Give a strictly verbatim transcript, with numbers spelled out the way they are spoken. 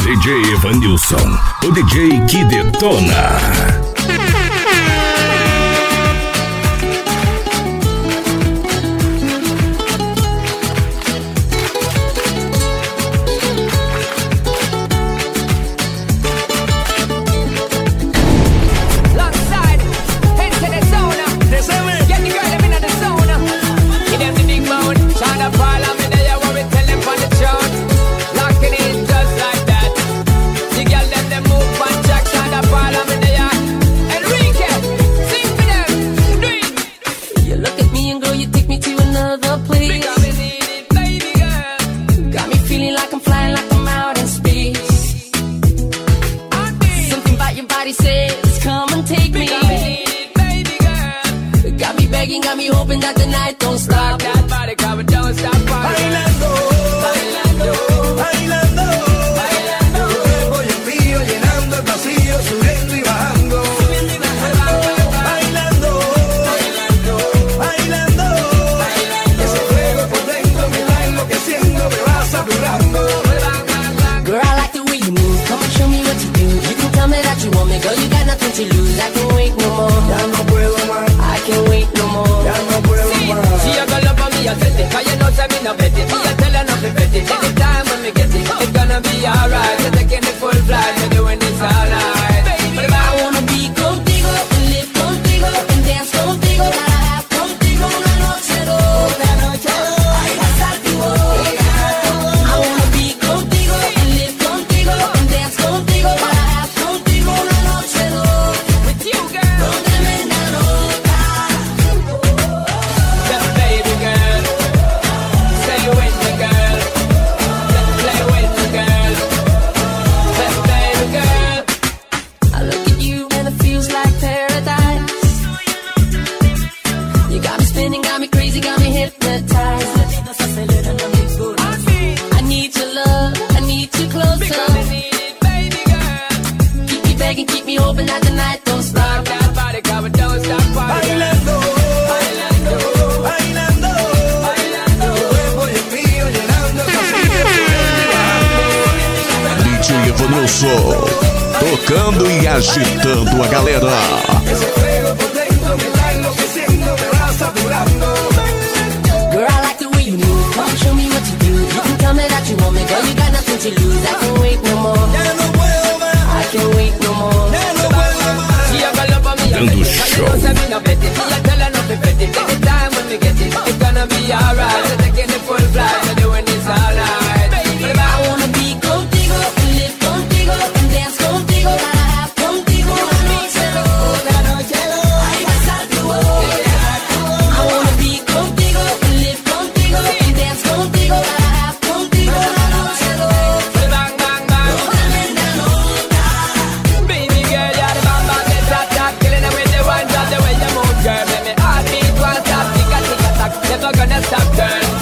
D J Evanilson, o D J que detona. Tocando e agitando a galera. Girl, I like the way you move. Come show me what you do. You can tell me that you want me, girl. You got nothing to lose. I can't wait no more. I can't wait no more. Dando show. It's gonna be alright. Taking it full flight. Doing this all night. I wanna be contigo, live contigo, and dance contigo. Gotta have contigo una noche loca, noche loca. Ahí pasar tu boca. I wanna be contigo, live contigo, and dance contigo. Gotta have contigo una noche loca. Bang bang bang. Tremenda nota. Baby girl, you're the bang bang, the top top, killing it with the one shot, the way you move, girl. Make me heartbeat one stop, tick a tick a tack. Never gonna stop, girl.